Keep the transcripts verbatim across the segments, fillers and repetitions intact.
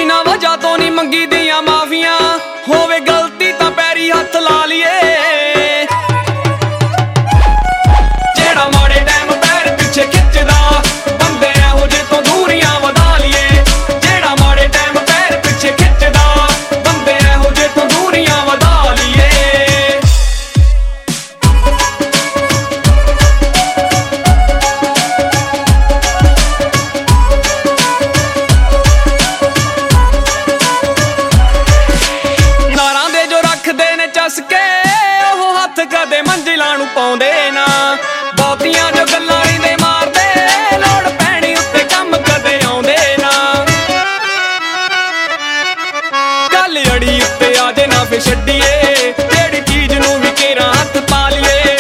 बिना वजह तो नहीं मंगी दियां माफियां, होवे गलती तां पैरी हथ ला लीए। जेड़ा माड़े टाइम पैर पिछे खिचदा, बंदे एहो जे तो दूरियां वधा लीए। जेड़ा माड़े टाइम पैर पिछे खिचदा, बंदे एहो जे तो दूरियां वधा लीए। चसके ओह हथ कदे मंजिलां नूं पाउंदे ना, बहुतियां जो गल्लां रहिंदे मारदे, लोड़ पैणी उत्ते कम कदे आउंदे ना। गल अड़ी उत्ते आ जे ना फिर छड्डीए, जेड़ी चीज नूं भी केरां हथ पा लीए।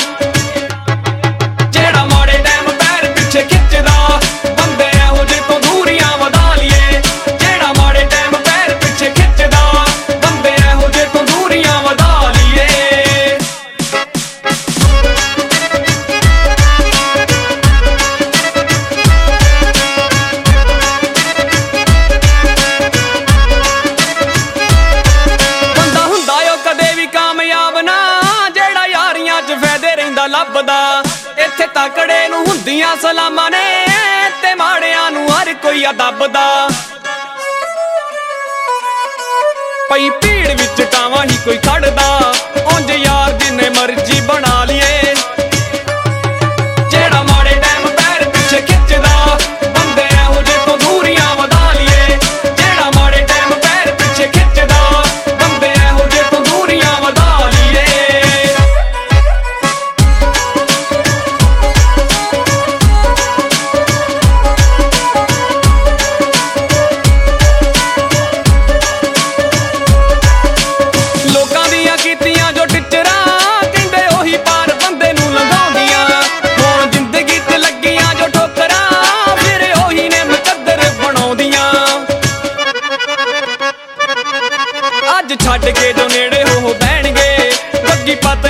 जेड़ा माड़े टाइम पैर पिछे खिचदा, बंदे एहो जे तो दूरियां वधा लीए। जेड़ा माड़े टाइम पैर पिछे खिचदा, बंदे एहो जे तो दूरियां वधा लभदा। इत्थे तकड़े नूं हुंदियां सलामां ने, ते माड़ियां नूं हर कोई अदबदा। पई भीड़ विच टावां ही कोई खड़दा, उंज यार जिन्ने मर्जी बना लीए। जेड़ा माड़े टाइम पैर पिछे खिचदा, बंदे एहो जे तो दूरियां वधा लीए। जेड़ा माड़े टाइम पैर पिछे खिचदा, बंदे एहो जे तो दूरियां वधा लीए। छड्ड के जो नेड़े हो बहणगे, बग्गी पत